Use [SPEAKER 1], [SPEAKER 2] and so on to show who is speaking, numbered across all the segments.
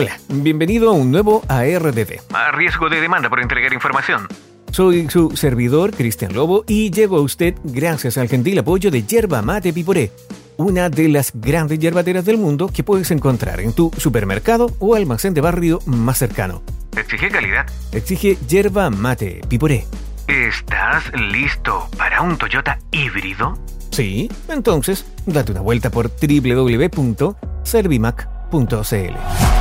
[SPEAKER 1] Hola, bienvenido a un nuevo ARDD.
[SPEAKER 2] A riesgo de demanda por entregar información.
[SPEAKER 1] Soy su servidor, Cristian Lobo, y llego a usted gracias al gentil apoyo de Yerba Mate Piporé, una de las grandes yerbateras del mundo que puedes encontrar en tu supermercado o almacén de barrio más cercano.
[SPEAKER 2] Exige calidad.
[SPEAKER 1] Exige Yerba Mate Piporé.
[SPEAKER 2] ¿Estás listo para un Toyota híbrido?
[SPEAKER 1] Sí, entonces date una vuelta por www.servimac.cl.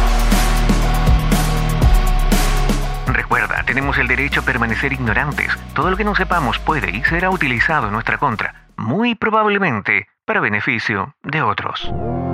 [SPEAKER 2] Recuerda, tenemos el derecho a permanecer ignorantes. Todo lo que no sepamos puede y será utilizado en nuestra contra, muy probablemente para beneficio de otros.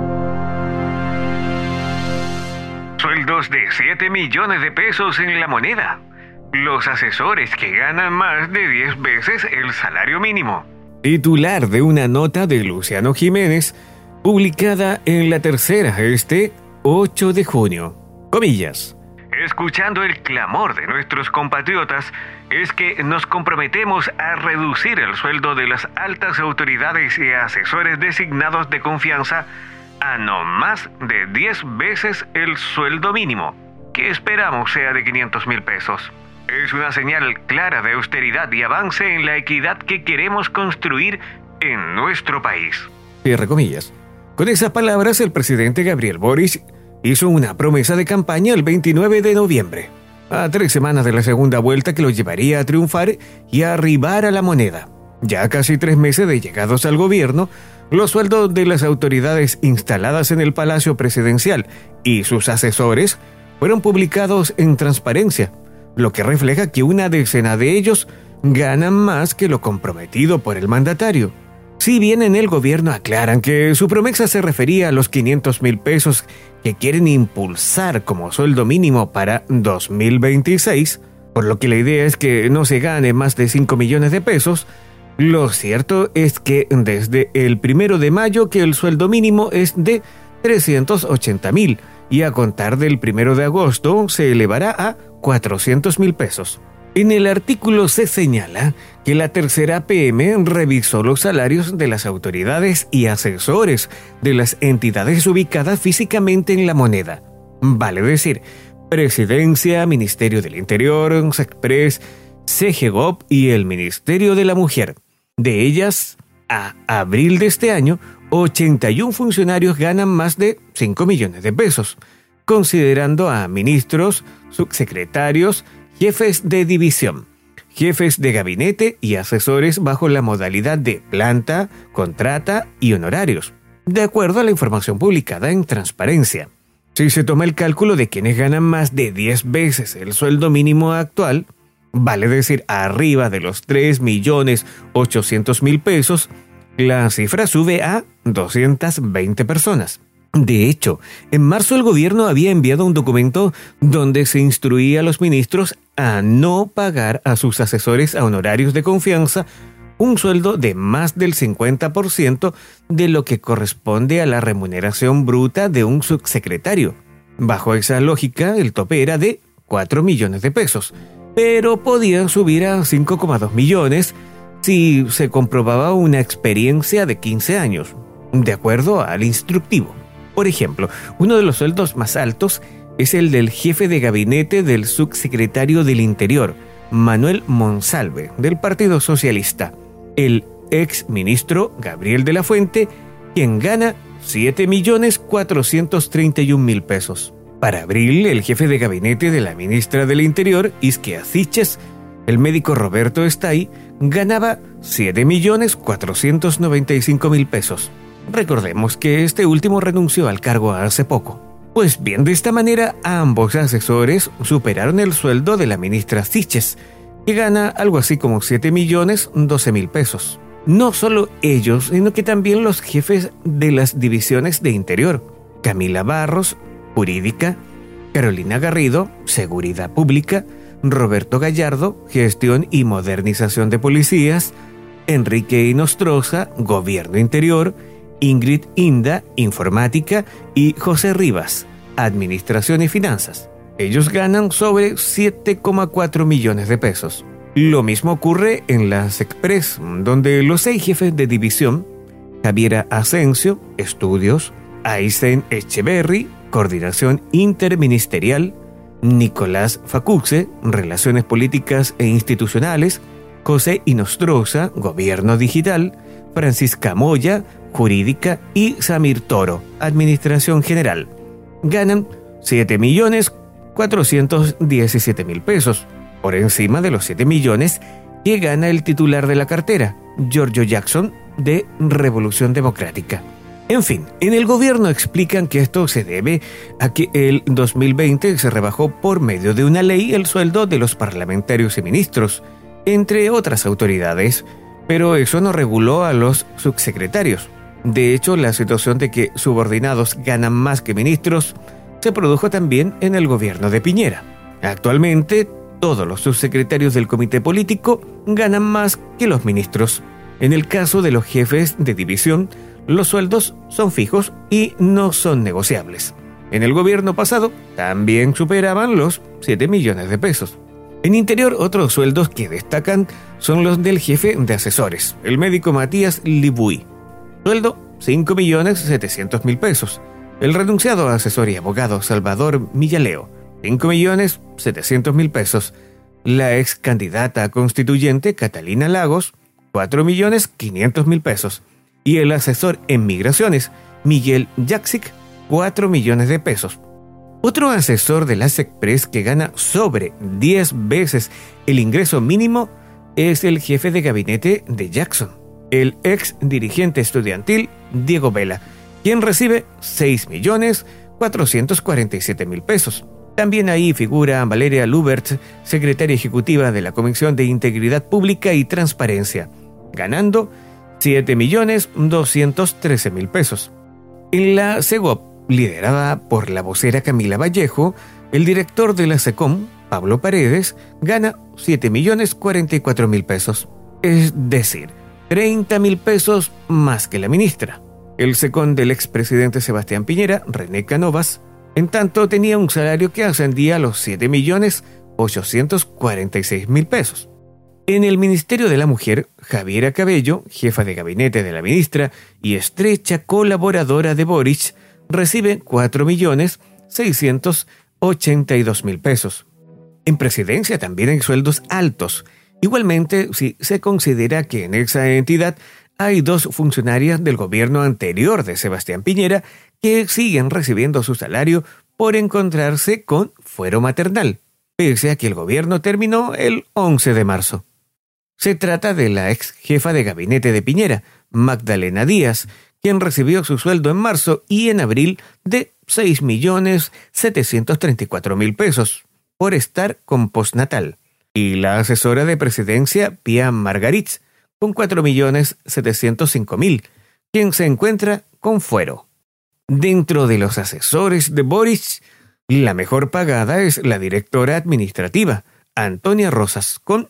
[SPEAKER 2] Sueldos de 7 millones de pesos en La Moneda. Los asesores que ganan más de 10 veces el salario mínimo.
[SPEAKER 1] Titular de una nota de Luciano Jiménez, publicada en La Tercera este 8 de junio. Comillas.
[SPEAKER 2] Escuchando el clamor de nuestros compatriotas, es que nos comprometemos a reducir el sueldo de las altas autoridades y asesores designados de confianza a no más de 10 veces el sueldo mínimo, que esperamos sea de 500,000 pesos. Es una señal clara de austeridad y avance en la equidad que queremos construir en nuestro país.
[SPEAKER 1] Cierre comillas. Con esas palabras, el presidente Gabriel Boric hizo una promesa de campaña el 29 de noviembre, a 3 semanas de la segunda vuelta que lo llevaría a triunfar y a arribar a La Moneda. Ya casi 3 meses de llegados al gobierno, los sueldos de las autoridades instaladas en el Palacio Presidencial y sus asesores fueron publicados en transparencia, lo que refleja que una decena de ellos ganan más que lo comprometido por el mandatario. Si bien en el gobierno aclaran que su promesa se refería a los 500,000 pesos que quieren impulsar como sueldo mínimo para 2026, por lo que la idea es que no se gane más de 5 millones de pesos, lo cierto es que desde el 1 de mayo que el sueldo mínimo es de 380,000 y a contar del 1 de agosto se elevará a 400,000 pesos. En el artículo se señala que la Tercera PM revisó los salarios de las autoridades y asesores de las entidades ubicadas físicamente en La Moneda. Vale decir, Presidencia, Ministerio del Interior, SECPRES, CGGOP y el Ministerio de la Mujer. De ellas, a abril de este año, 81 funcionarios ganan más de 5 millones de pesos, considerando a ministros, subsecretarios, jefes de división, jefes de gabinete y asesores bajo la modalidad de planta, contrata y honorarios, de acuerdo a la información publicada en Transparencia. Si se toma el cálculo de quienes ganan más de 10 veces el sueldo mínimo actual, vale decir arriba de los 3.800.000 pesos, la cifra sube a 220 personas. De hecho, en marzo el gobierno había enviado un documento donde se instruía a los ministros a no pagar a sus asesores a honorarios de confianza un sueldo de más del 50% de lo que corresponde a la remuneración bruta de un subsecretario. Bajo esa lógica, el tope era de 4 millones de pesos, pero podía subir a 5,2 millones si se comprobaba una experiencia de 15 años, de acuerdo al instructivo. Por ejemplo, uno de los sueldos más altos es el del jefe de gabinete del subsecretario del Interior, Manuel Monsalve, del Partido Socialista, el ex ministro Gabriel de la Fuente, quien gana 7.431.000 pesos. Para abril, el jefe de gabinete de la ministra del Interior, Isquia Siches, el médico Roberto Estay, ganaba 7.495.000 pesos. Recordemos que este último renunció al cargo hace poco. Pues bien, de esta manera ambos asesores superaron el sueldo de la ministra Siches, que gana algo así como 7.012.000 pesos. No solo ellos, sino que también los jefes de las divisiones de Interior, Camila Barros, Jurídica, Carolina Garrido, Seguridad Pública, Roberto Gallardo, Gestión y Modernización de Policías, Enrique Inostroza, Gobierno Interior, Ingrid Inda, Informática y José Rivas, Administración y Finanzas. Ellos ganan sobre 7,4 millones de pesos. Lo mismo ocurre en la SECPRES, donde los 6 jefes de división, Javiera Asensio, Estudios, Aysen Echeverry, Coordinación Interministerial, Nicolás Facuzzi, Relaciones Políticas e Institucionales, José Inostroza, Gobierno Digital, Francisca Moya, Jurídica y Samir Toro, Administración General. Ganan 7.417.000 pesos, por encima de los 7 millones que gana el titular de la cartera, Giorgio Jackson, de Revolución Democrática. En fin, en el gobierno explican que esto se debe a que el 2020 se rebajó por medio de una ley el sueldo de los parlamentarios y ministros, entre otras autoridades, pero eso no reguló a los subsecretarios. De hecho, la situación de que subordinados ganan más que ministros se produjo también en el gobierno de Piñera. Actualmente, todos los subsecretarios del comité político ganan más que los ministros. En el caso de los jefes de división, los sueldos son fijos y no son negociables. En el gobierno pasado también superaban los 7 millones de pesos. En Interior, otros sueldos que destacan son los del jefe de asesores, el médico Matías Libuy. Sueldo 5.700.000 pesos. El renunciado asesor y abogado Salvador Millaleo, 5.700.000 pesos. La ex candidata a constituyente Catalina Lagos, 4.500.000 pesos. Y el asesor en migraciones, Miguel Jaksic, 4 millones de pesos. Otro asesor de la SECPRES que gana sobre 10 veces el ingreso mínimo es el jefe de gabinete de Jackson, el ex dirigente estudiantil Diego Vela, quien recibe 6.447.000 pesos. También ahí figura Valeria Lubert, secretaria ejecutiva de la Comisión de Integridad Pública y Transparencia, ganando 7.213.000 pesos. En la CEGOP, liderada por la vocera Camila Vallejo, el director de la SECOM, Pablo Paredes, gana 7.044.000 pesos. Es decir, 30.000 pesos más que la ministra. El SECOM del expresidente Sebastián Piñera, René Cánovas, en tanto tenía un salario que ascendía a los 7.846.000 pesos. En el Ministerio de la Mujer, Javiera Cabello, jefa de gabinete de la ministra y estrecha colaboradora de Boric, recibe 4.682.000 pesos. En Presidencia también hay sueldos altos. Igualmente, si se considera que en esa entidad hay 2 funcionarias del gobierno anterior de Sebastián Piñera que siguen recibiendo su salario por encontrarse con fuero maternal, pese a que el gobierno terminó el 11 de marzo. Se trata de la ex jefa de gabinete de Piñera, Magdalena Díaz, quien recibió su sueldo en marzo y en abril de 6.734.000 pesos por estar con postnatal, y la asesora de Presidencia, Pia Margaritz, con 4.705.000, quien se encuentra con fuero. Dentro de los asesores de Boric, la mejor pagada es la directora administrativa, Antonia Rosas, con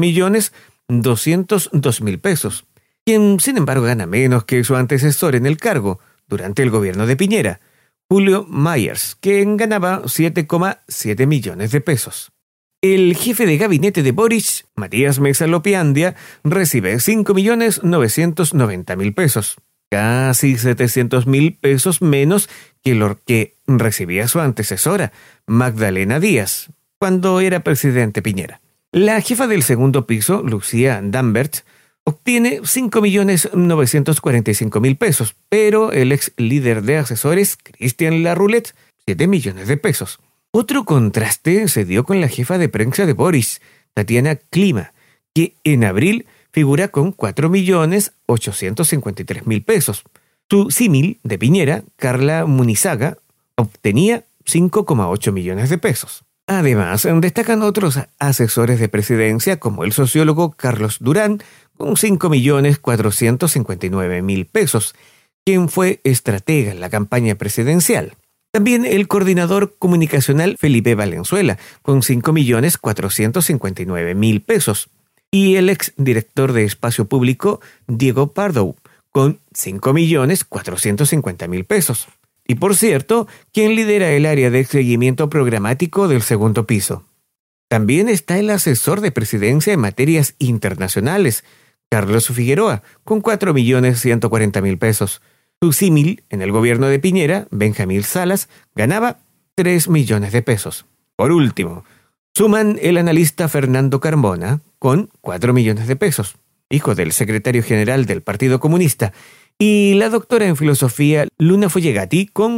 [SPEAKER 1] 7.202.000 pesos, quien sin embargo gana menos que su antecesor en el cargo durante el gobierno de Piñera, Julio Myers, quien ganaba 7,7 millones de pesos. El jefe de gabinete de Boric, Matías Mesa Lopiandia, recibe 5.990.000 pesos, casi 700.000 pesos menos que lo que recibía su antecesora, Magdalena Díaz, cuando era presidente Piñera. La jefa del segundo piso, Lucía Dambert, obtiene 5.945.000 pesos, pero el ex líder de asesores, Cristian Larroulet, 7 millones de pesos. Otro contraste se dio con la jefa de prensa de Boric, Tatiana Klima, que en abril figura con 4.853.000 pesos. Su símil de Piñera, Carla Munizaga, obtenía 5,8 millones de pesos. Además, destacan otros asesores de presidencia como el sociólogo Carlos Durán, con 5.459.000 pesos, quien fue estratega en la campaña presidencial. También el coordinador comunicacional Felipe Valenzuela, con 5.459.000 pesos. Y el exdirector de Espacio Público, Diego Pardo, con 5.450.000 pesos. Y por cierto, quien lidera el área de seguimiento programático del segundo piso. También está el asesor de presidencia en materias internacionales, Carlos Figueroa, con 4.140.000 pesos. Su símil en el gobierno de Piñera, Benjamín Salas, ganaba 3 millones de pesos. Por último, suman el analista Fernando Carmona con 4 millones de pesos, hijo del secretario general del Partido Comunista, y la doctora en filosofía Luna Follegati con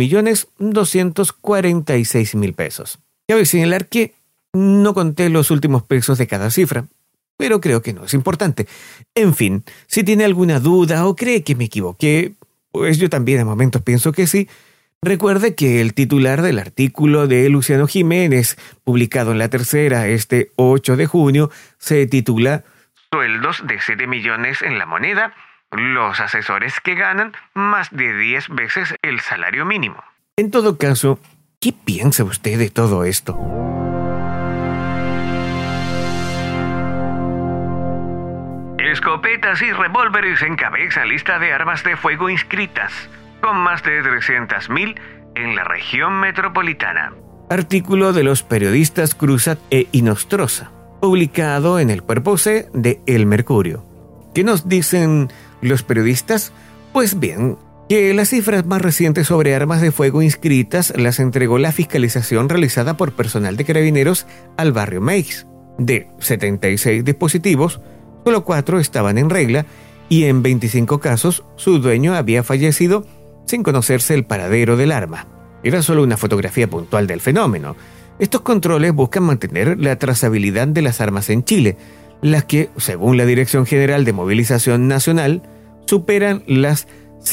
[SPEAKER 1] 4.246.000 pesos. Cabe señalar que no conté los últimos pesos de cada cifra, pero creo que no es importante. En fin, si tiene alguna duda o cree que me equivoqué, pues yo también de momentos pienso que sí. Recuerde que el titular del artículo de Luciano Jiménez, publicado en La Tercera este 8 de junio, se titula
[SPEAKER 2] Sueldos de 7 millones en La Moneda, los asesores que ganan más de 10 veces el salario mínimo.
[SPEAKER 1] En todo caso, ¿qué piensa usted de todo esto?
[SPEAKER 2] Escopetas y revólveres encabezan lista de armas de fuego inscritas, con más de 300.000 en la región metropolitana.
[SPEAKER 1] Artículo de los periodistas Cruzat e Inostroza, publicado en el Cuerpo C de El Mercurio. ¿Qué nos dicen los periodistas? Pues bien, que las cifras más recientes sobre armas de fuego inscritas las entregó la fiscalización realizada por personal de Carabineros al barrio Meix. De 76 dispositivos, solo 4 estaban en regla y en 25 casos su dueño había fallecido sin conocerse el paradero del arma. Era solo una fotografía puntual del fenómeno. Estos controles buscan mantener la trazabilidad de las armas en Chile, las que, según la Dirección General de Movilización Nacional, superan las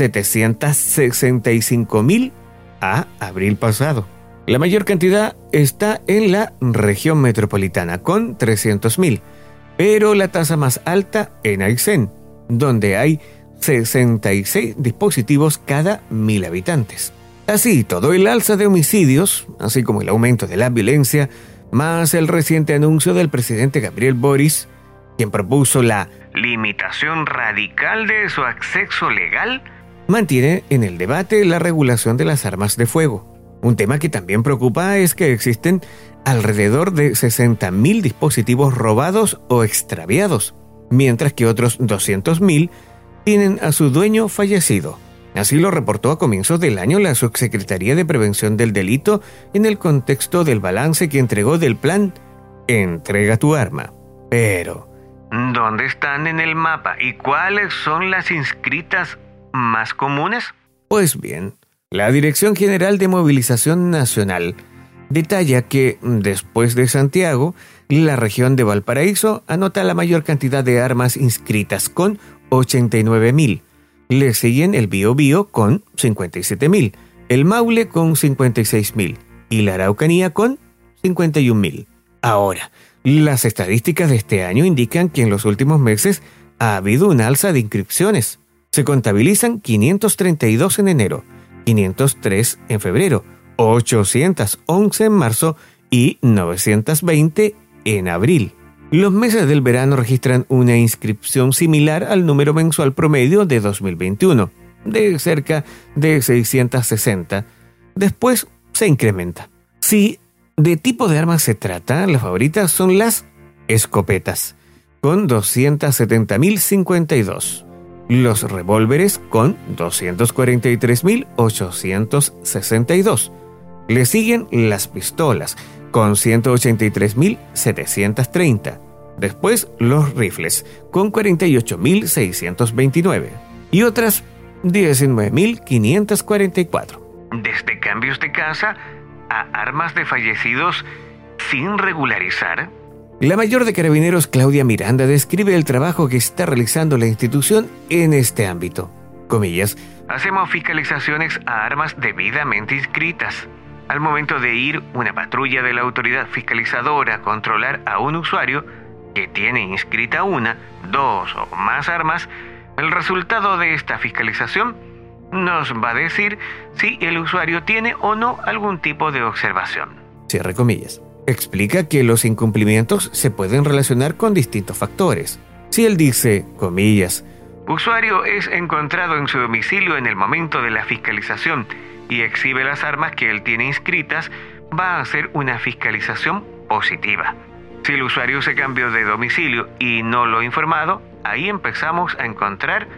[SPEAKER 1] 765.000 a abril pasado. La mayor cantidad está en la región metropolitana, con 300.000, pero la tasa más alta en Aysén, donde hay 66 dispositivos cada 1.000 habitantes. Así, todo el alza de homicidios, así como el aumento de la violencia, más el reciente anuncio del presidente Gabriel Boric, quien propuso la limitación radical de su acceso legal, mantiene en el debate la regulación de las armas de fuego. Un tema que también preocupa es que existen alrededor de 60.000 dispositivos robados o extraviados, mientras que otros 200.000 tienen a su dueño fallecido. Así lo reportó a comienzos del año la Subsecretaría de Prevención del Delito en el contexto del balance que entregó del plan Entrega tu arma. Pero
[SPEAKER 2] ¿dónde están en el mapa y cuáles son las inscritas más comunes?
[SPEAKER 1] Pues bien, la Dirección General de Movilización Nacional detalla que, después de Santiago, la región de Valparaíso anota la mayor cantidad de armas inscritas con 89.000. Le siguen el Biobío con 57.000, el Maule con 56.000 y la Araucanía con 51.000. Ahora, las estadísticas de este año indican que en los últimos meses ha habido un alza de inscripciones. Se contabilizan 532 en enero, 503 en febrero, 811 en marzo y 920 en abril. Los meses del verano registran una inscripción similar al número mensual promedio de 2021, de cerca de 660. Después se incrementa. Si de tipo de armas se trata, las favoritas son las escopetas, con 270.052. Los revólveres, con 243.862. Le siguen las pistolas, con 183.730. Después los rifles, con 48.629. Y otras 19.544.
[SPEAKER 2] Desde cambios de casa a armas de fallecidos sin regularizar.
[SPEAKER 1] La mayor de Carabineros, Claudia Miranda, describe el trabajo que está realizando la institución en este ámbito. Comillas:
[SPEAKER 2] hacemos fiscalizaciones a armas debidamente inscritas. Al momento de ir una patrulla de la autoridad fiscalizadora a controlar a un usuario que tiene inscrita una, 2 o más armas, el resultado de esta fiscalización nos va a decir si el usuario tiene o no algún tipo de observación.
[SPEAKER 1] Cierre comillas. Explica que los incumplimientos se pueden relacionar con distintos factores. Si él dice, comillas,
[SPEAKER 2] usuario es encontrado en su domicilio en el momento de la fiscalización y exhibe las armas que él tiene inscritas, va a hacer una fiscalización positiva. Si el usuario se cambió de domicilio y no lo ha informado, ahí empezamos a encontrar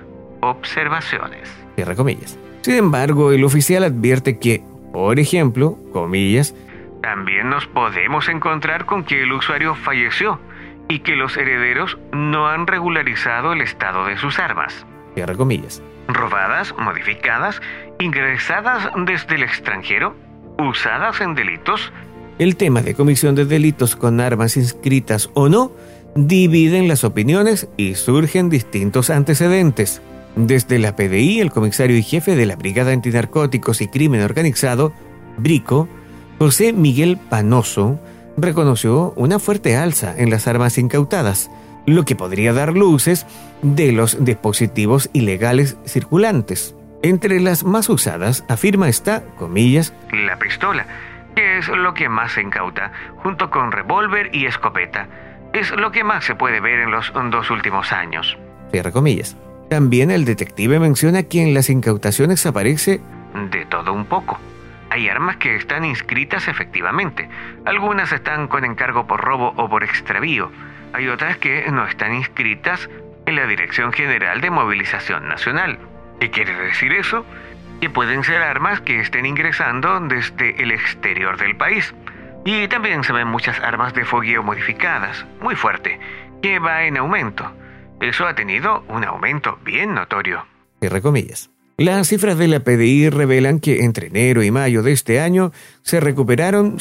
[SPEAKER 2] observaciones.
[SPEAKER 1] Cierra comillas. Sin embargo, el oficial advierte que, por ejemplo, comillas,
[SPEAKER 2] también nos podemos encontrar con que el usuario falleció y que los herederos no han regularizado el estado de sus armas.
[SPEAKER 1] Cierra comillas.
[SPEAKER 2] Robadas, modificadas, ingresadas desde el extranjero, usadas en delitos.
[SPEAKER 1] El tema de comisión de delitos con armas inscritas o no dividen las opiniones y surgen distintos antecedentes. Desde la PDI, el comisario y jefe de la Brigada Antinarcóticos y Crimen Organizado, BRICO, José Miguel Panoso, reconoció una fuerte alza en las armas incautadas, lo que podría dar luces de los dispositivos ilegales circulantes. Entre las más usadas, afirma está, comillas,
[SPEAKER 2] la pistola, que es lo que más se incauta, junto con revólver y escopeta. Es lo que más se puede ver en los 2 últimos años.
[SPEAKER 1] Cierra comillas. También el detective menciona que en las incautaciones aparece
[SPEAKER 2] de todo un poco. Hay armas que están inscritas efectivamente. Algunas están con encargo por robo o por extravío. Hay otras que no están inscritas en la Dirección General de Movilización Nacional. ¿Qué quiere decir eso? Que pueden ser armas que estén ingresando desde el exterior del país. Y también se ven muchas armas de fogueo modificadas, muy fuerte, que va en aumento. Eso ha tenido un aumento bien notorio.
[SPEAKER 1] Cierra comillas. Las cifras de la PDI revelan que entre enero y mayo de este año se recuperaron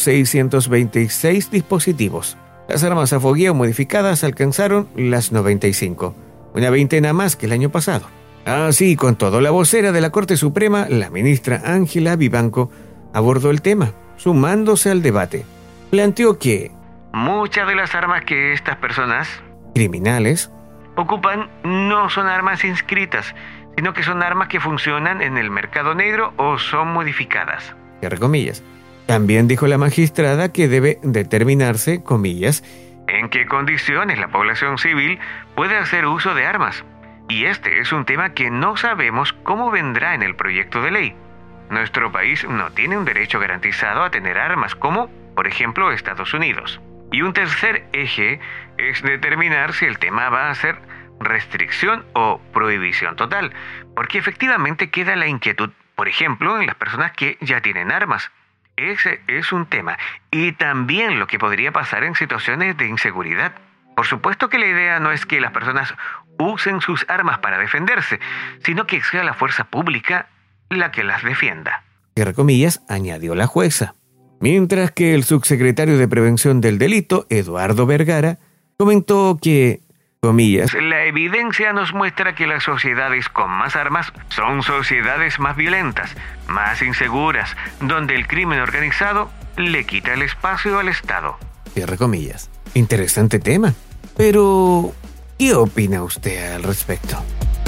[SPEAKER 1] 626 dispositivos. Las armas a fogueo modificadas alcanzaron las 95, una veintena más que el año pasado. Así, con todo, la vocera de la Corte Suprema, la ministra Ángela Vivanco, abordó el tema, sumándose al debate. Planteó que
[SPEAKER 2] muchas de las armas que estas personas
[SPEAKER 1] criminales
[SPEAKER 2] ocupan no son armas inscritas, sino que son armas que funcionan en el mercado negro o son modificadas.
[SPEAKER 1] Cierra comillas. También dijo la magistrada que debe determinarse, comillas,
[SPEAKER 2] en qué condiciones la población civil puede hacer uso de armas. Y este es un tema que no sabemos cómo vendrá en el proyecto de ley. Nuestro país no tiene un derecho garantizado a tener armas como, por ejemplo, Estados Unidos. Y un tercer eje es determinar si el tema va a ser restricción o prohibición total, porque efectivamente queda la inquietud, por ejemplo, en las personas que ya tienen armas. Ese es un tema. Y también lo que podría pasar en situaciones de inseguridad. Por supuesto que la idea no es que las personas usen sus armas para defenderse, sino que sea la fuerza pública la que las defienda.
[SPEAKER 1] Cierra comillas, añadió la jueza. Mientras que el subsecretario de Prevención del Delito, Eduardo Vergara, comentó que, comillas,
[SPEAKER 2] la evidencia nos muestra que las sociedades con más armas son sociedades más violentas, más inseguras, donde el crimen organizado le quita el espacio al Estado.
[SPEAKER 1] Cierra comillas. Interesante tema. Pero, ¿qué opina usted al respecto?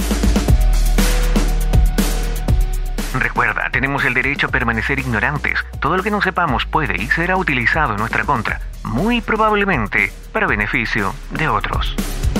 [SPEAKER 2] Recuerda, tenemos el derecho a permanecer ignorantes. Todo lo que no sepamos puede y será utilizado en nuestra contra, muy probablemente para beneficio de otros.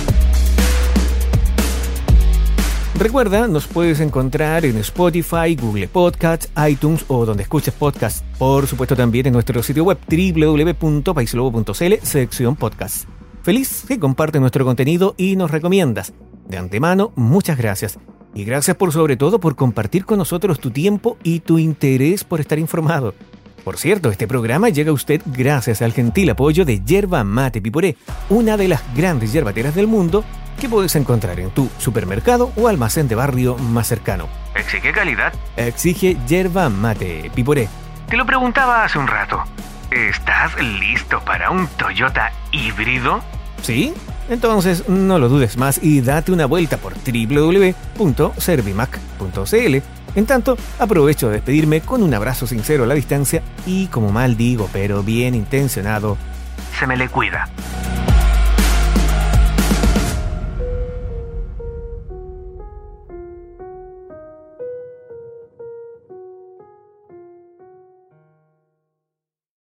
[SPEAKER 1] Recuerda, nos puedes encontrar en Spotify, Google Podcasts, iTunes o donde escuches podcasts. Por supuesto también en nuestro sitio web www.paislobo.cl, sección podcast. Feliz que compartes nuestro contenido y nos recomiendas. De antemano, muchas gracias. Y gracias sobre todo por compartir con nosotros tu tiempo y tu interés por estar informado. Por cierto, este programa llega a usted gracias al gentil apoyo de Yerba Mate Piporé, una de las grandes yerbateras del mundo que puedes encontrar en tu supermercado o almacén de barrio más cercano.
[SPEAKER 2] ¿Exige calidad?
[SPEAKER 1] Exige Yerba Mate Piporé.
[SPEAKER 2] Te lo preguntaba hace un rato. ¿Estás listo para un Toyota híbrido?
[SPEAKER 1] ¿Sí? Entonces no lo dudes más y date una vuelta por www.servimac.cl. En tanto, aprovecho de despedirme con un abrazo sincero a la distancia y, como mal digo, pero bien intencionado,
[SPEAKER 2] se me le cuida.